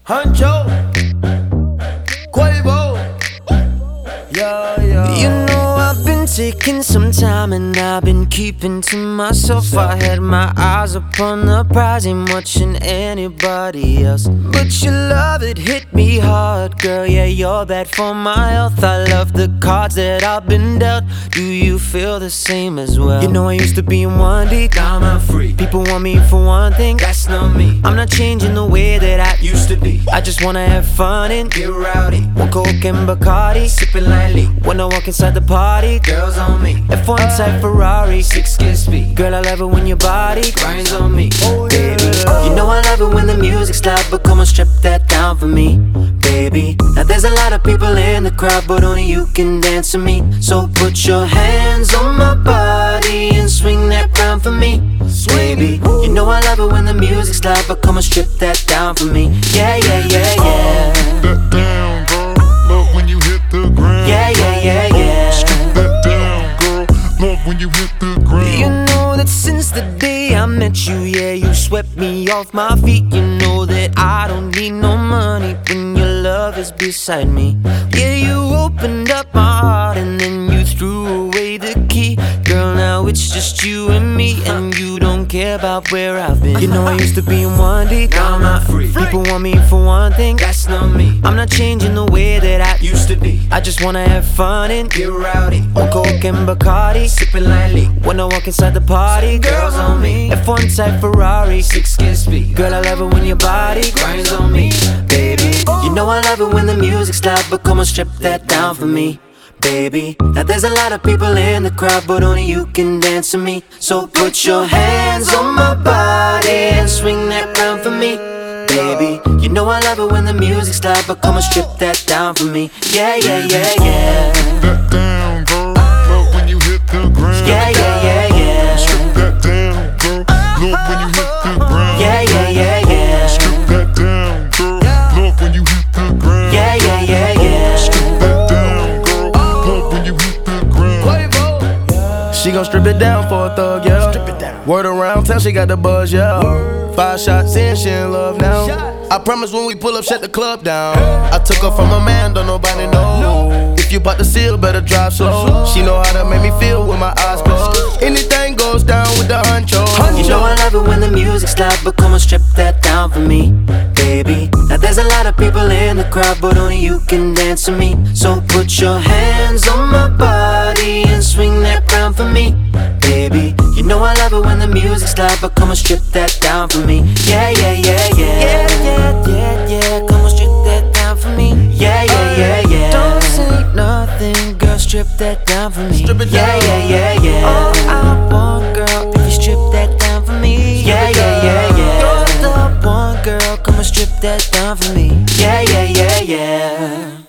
Huncho, Quavo, yeah, yeah. You know I've been taking some time and I've been keeping to myself. I had my eyes upon the prize, ain't watching anybody else. But your love, it hit me hard, girl, yeah, you're bad for my health. I love the cards that I've been dealt. Do you feel the same as well? You know I used to be in one deep, Now I'm free. people want me for one thing, That's not me. I'm not changing the way that I Used to be. I just wanna have fun and Get rowdy. one Coke and Bacardi. Sipping lightly. When I walk inside the party, Girls on me. F1 type Ferrari. 6 kiss speed. Girl, I love it when your body Grinds on me. baby. You know I love it when the music's loud, but come on, strip that down for me, baby. Now there's a lot of people in the crowd, but only you can dance to me. So put your hands on my body and swing that round for me, baby. You know I love it when the music's loud, but come on, strip that down for me. Yeah, yeah, yeah, yeah. That down, girl. Love when you hit the ground. Yeah, yeah, yeah, yeah. Strip that down, girl. Love when you hit the ground. You know that since the day I met you, yeah, you swept me off my feet. You know that I don't need no money when your love is beside me. Yeah, you opened up my heart and then you threw away the key. Girl, now it's just you and me, and you don't care about where I've been. You know I used to be in one deep, Now I'm not free. people want me for one thing, That's not me. I'm not changing the way that I Used to be. I just wanna have fun and Get rowdy. one Coke and Bacardi. Sipping lightly. When I walk inside the party, Girls on me. F1 type Ferrari. 6 kiss speed. Girl, I love it when your body Grinds on me. baby. You know I love it when the music's loud, but come on, strip that down for me, baby. Now there's a lot of people in the crowd, but only you can dance to me. So put your hands on my body and swing that round for me, baby. You know I love it when the music's loud, but come on, strip that down for me. Yeah, yeah, yeah, yeah. That down, girl. Love when you hit the ground. Yeah, yeah, yeah, yeah. Strip that down, girl. Love when you hit the ground. Yeah, yeah, yeah, yeah. Strip that down, girl. Love when you hit the ground. Yeah, yeah, yeah, yeah. Strip that down, girl. Love when you hit the ground. Quavo. She gon' strip it down for a thug, yeah. Strip it down. Word around town, she got the buzz, yeah. 5 shots in, she in love now. I promise when we pull up, shut the club down. I took her from a man, don't nobody know. If you bout to seal, better drive slow. She know how to make me feel with my eyes closed. Anything goes down with the huncho. You know I love it when the music's loud, but come on, strip that down for me, baby. Now there's a lot of people in the crowd, but only you can dance to me. So put your hands on my body and swing that round for me, baby. You know I love it when the music's loud, but come on, strip that down for me. Yeah, yeah, yeah, yeah. Yeah, yeah, yeah, yeah. Come on, strip that down for me. Yeah, yeah, yeah, yeah. Don't say nothing, girl, strip that down for me. Strip it Yeah, down. yeah, yeah, yeah. All I want, girl, if you strip that down for me. Yeah, yeah, yeah, yeah. You're the one, girl, come on, strip that down for me. Yeah, yeah, yeah, yeah.